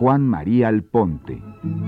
Juan María Alponte.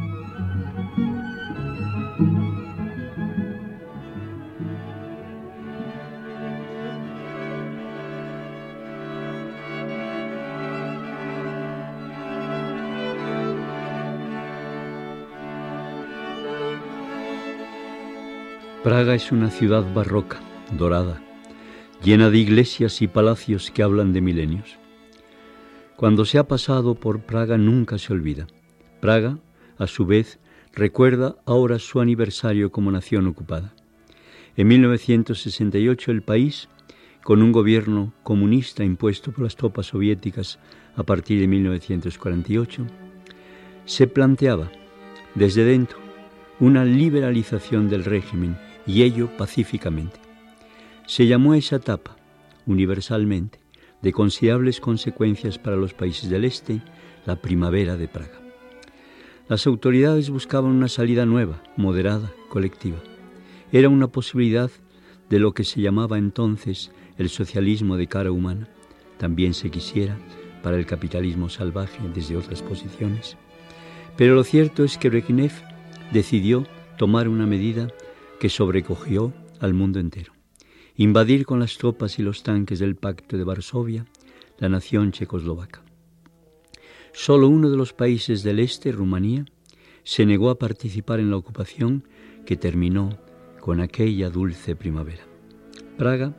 Praga es una ciudad barroca, dorada, llena de iglesias y palacios que hablan de milenios. Cuando se ha pasado por Praga nunca se olvida. Praga, a su vez, recuerda ahora su aniversario como nación ocupada. En 1968 el país, con un gobierno comunista impuesto por las tropas soviéticas a partir de 1948, se planteaba desde dentro una liberalización del régimen, y ello pacíficamente. Se llamó a esa etapa, universalmente, de considerables consecuencias para los países del Este, la Primavera de Praga. Las autoridades buscaban una salida nueva, moderada, colectiva. Era una posibilidad de lo que se llamaba entonces el socialismo de cara humana, también se quisiera para el capitalismo salvaje desde otras posiciones. Pero lo cierto es que Brezhnev decidió tomar una medida que sobrecogió al mundo entero: invadir con las tropas y los tanques del Pacto de Varsovia la nación checoslovaca. Solo uno de los países del este, Rumanía, se negó a participar en la ocupación que terminó con aquella dulce primavera. Praga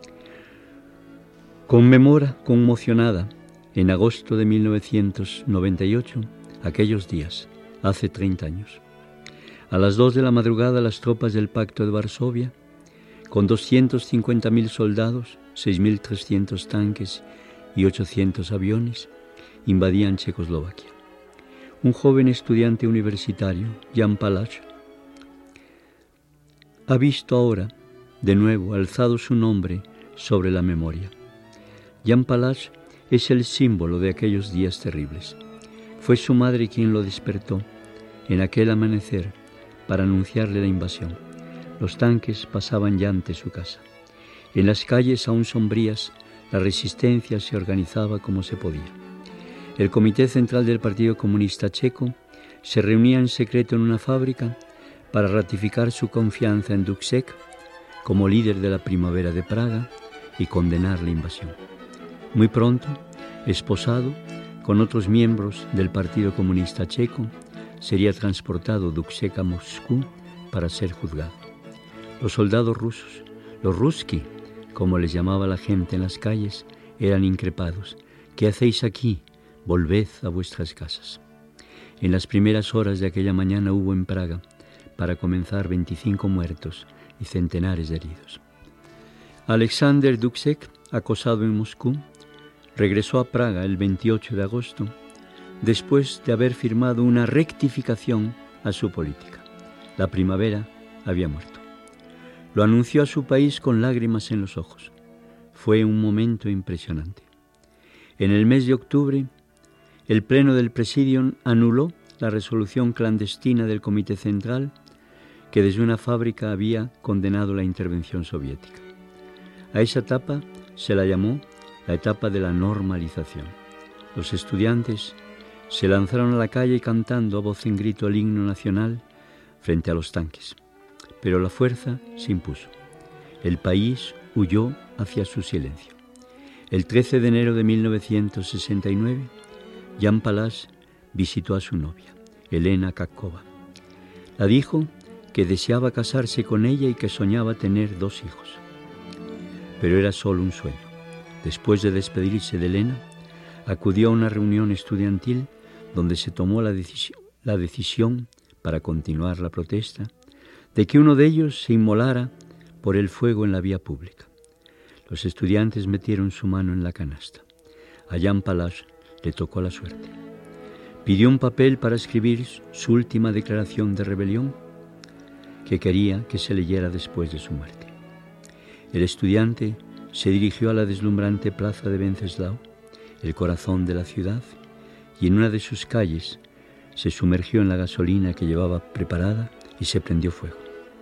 conmemora conmocionada en agosto de 1998 aquellos días, hace 30 años. A las 2 de la madrugada las tropas del Pacto de Varsovia, con 250.000 soldados, 6.300 tanques y 800 aviones, invadían Checoslovaquia. Un joven estudiante universitario, Jan Palach, ha visto ahora, de nuevo, alzado su nombre sobre la memoria. Jan Palach es el símbolo de aquellos días terribles. Fue su madre quien lo despertó en aquel amanecer para anunciarle la invasión. Los tanques pasaban ya ante su casa. En las calles aún sombrías, la resistencia se organizaba como se podía. El Comité Central del Partido Comunista Checo se reunía en secreto en una fábrica para ratificar su confianza en Dušek como líder de la primavera de Praga y condenar la invasión. Muy pronto, esposado con otros miembros del Partido Comunista Checo, sería transportado Dušek a Moscú para ser juzgado. Los soldados rusos, los ruski, como les llamaba la gente en las calles, eran increpados. ¿Qué hacéis aquí? Volved a vuestras casas. En las primeras horas de aquella mañana hubo en Praga, para comenzar, 25 muertos y centenares de heridos. Alexander Dušek, acosado en Moscú, regresó a Praga el 28 de agosto, después de haber firmado una rectificación a su política. La primavera había muerto. Lo anunció a su país con lágrimas en los ojos. Fue un momento impresionante. En el mes de octubre, el Pleno del Presidium anuló la resolución clandestina del Comité Central que desde una fábrica había condenado la intervención soviética. A esa etapa se la llamó la etapa de la normalización. Los estudiantes se lanzaron a la calle cantando a voz en grito el himno nacional frente a los tanques. Pero la fuerza se impuso. El país huyó hacia su silencio. El 13 de enero de 1969, Jan Palach visitó a su novia, Elena Kakova. La dijo que deseaba casarse con ella y que soñaba tener 2 hijos. Pero era solo un sueño. Después de despedirse de Elena, acudió a una reunión estudiantil donde se tomó la decisión, para continuar la protesta, de que uno de ellos se inmolara por el fuego en la vía pública. Los estudiantes metieron su mano en la canasta. A Jan Palach le tocó la suerte. Pidió un papel para escribir su última declaración de rebelión, que quería que se leyera después de su muerte. El estudiante se dirigió a la deslumbrante plaza de Wenceslao, el corazón de la ciudad, y en una de sus calles se sumergió en la gasolina que llevaba preparada y se prendió fuego.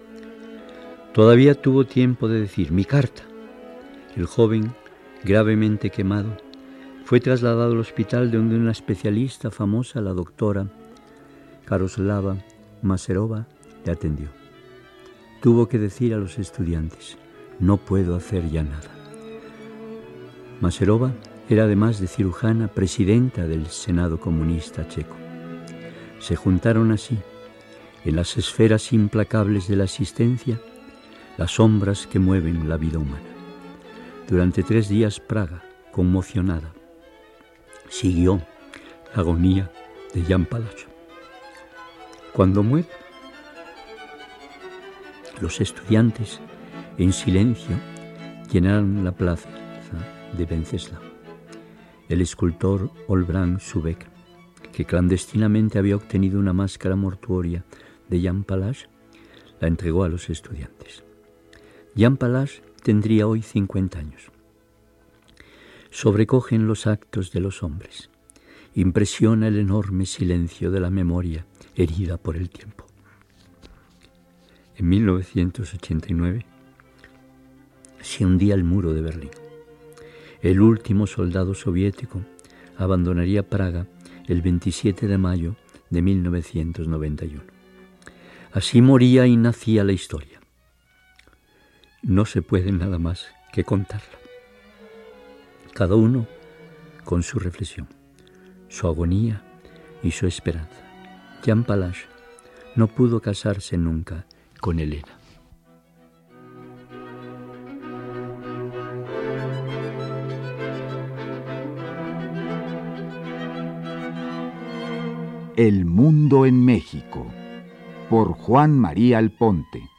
Todavía tuvo tiempo de decir: mi carta. El joven, gravemente quemado, Fue trasladado al hospital donde una especialista famosa, la doctora Karoslava Maserova, le atendió. Tuvo que decir a los estudiantes: no puedo hacer ya nada. Maserova era, además de cirujana, presidenta del Senado comunista checo. Se juntaron así, en las esferas implacables de la existencia, las sombras que mueven la vida humana. Durante 3 días Praga, conmocionada, siguió la agonía de Jan Palach. Cuando muere, los estudiantes, en silencio, llenaron la plaza de Wenceslao. El escultor Olbran Subek, que clandestinamente había obtenido una máscara mortuoria de Jan Palach, la entregó a los estudiantes. Jan Palach tendría hoy 50 años. Sobrecogen los actos de los hombres. Impresiona el enorme silencio de la memoria herida por el tiempo. En 1989 se hundía el muro de Berlín. El último soldado soviético abandonaría Praga el 27 de mayo de 1991. Así moría y nacía la historia. No se puede nada más que contarla. Cada uno con su reflexión, su agonía y su esperanza. Jan Palach no pudo casarse nunca con Elena. El mundo en México, por Juan María Alponte.